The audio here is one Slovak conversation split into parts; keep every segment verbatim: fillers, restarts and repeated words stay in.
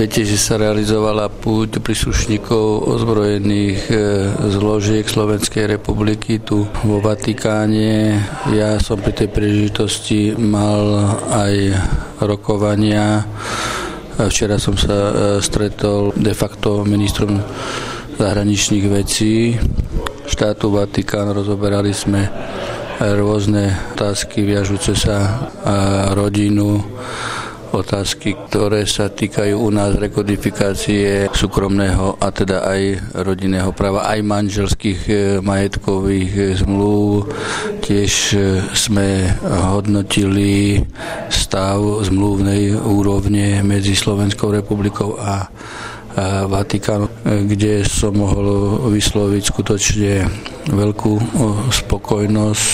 Viete, že sa realizovala púť príslušníkov ozbrojených zložiek Slovenskej republiky tu vo Vatikáne. Ja som pri tej príležitosti mal aj rokovania. Včera som sa stretol de facto ministrom zahraničných vecí štátu Vatikán. Rozoberali sme rôzne otázky viažúce sa rodinu, otázky, ktoré sa týkajú u nás rekodifikácie súkromného a teda aj rodinného práva, aj manželských majetkových zmluv. Tiež sme hodnotili stav zmluvnej úrovne medzi Slovenskou republikou a Vatikánu, kde som mohol vysloviť skutočne veľkú spokojnosť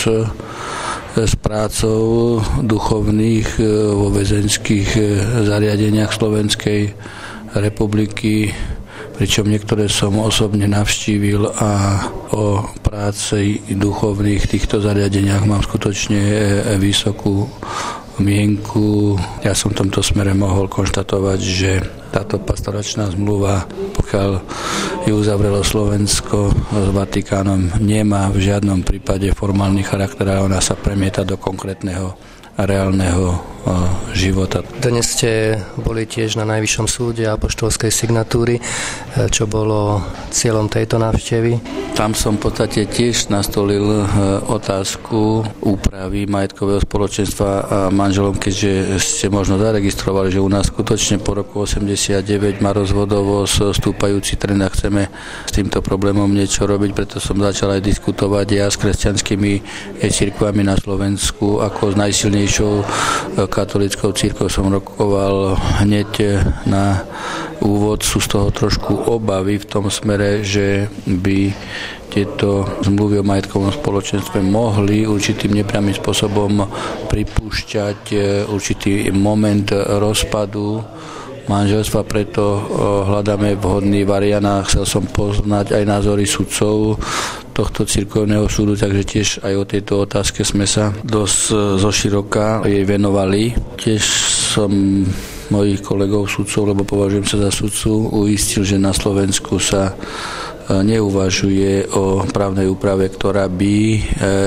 s prácou duchovných vo väzenských zariadeniach Slovenskej republiky, pričom niektoré som osobne navštívil a o práci duchovných v týchto zariadeniach mám skutočne vysokú mienku. Ja som v tomto smere mohol konštatovať, že táto pastoračná zmluva, pokiaľ ju uzavrelo Slovensko s Vatikánom, nemá v žiadnom prípade formálny charakter, ale ona sa premieta do konkrétneho a reálneho života. Dnes ste boli tiež na Najvyššom súde apoštolskej signatúry, čo bolo cieľom tejto návštevy? Tam som v podstate tiež nastolil otázku úpravy majetkového spoločenstva a manželom, keďže ste možno zaregistrovali, že u nás skutočne po roku osemdesiatdeväť má rozvodovosť stúpajúci trend a chceme s týmto problémom niečo robiť, preto som začal aj diskutovať ja s kresťanskými cirkvami na Slovensku, ako s najsilnejšou katolíckou cirkvou som rokoval hneď na úvod. Sú z toho trošku obavy v tom smere, že by tieto zmluvy o majetkovom spoločenstve mohli určitým nepriamym spôsobom pripúšťať určitý moment rozpadu manželstva, preto hľadáme vhodný variant a chcel som poznať aj názory sudcov tohto cirkevného súdu, takže tiež aj o tejto otázke sme sa dosť zoširoka jej venovali. Tiež som mojich kolegov sudcov, lebo považujem sa za sudcu, uistil, že na Slovensku sa neuvažuje o právnej úprave, ktorá by e,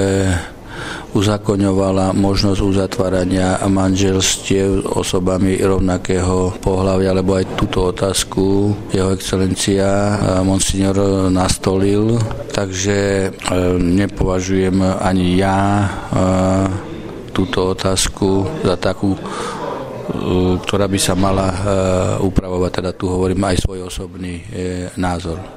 uzakoňovala možnosť uzatvárania manželstiev osobami rovnakého pohlavia, lebo aj túto otázku jeho excelencia monsignor nastolil, takže nepovažujem ani ja túto otázku za takú, ktorá by sa mala upravovať, teda tu hovorím aj svoj osobný názor.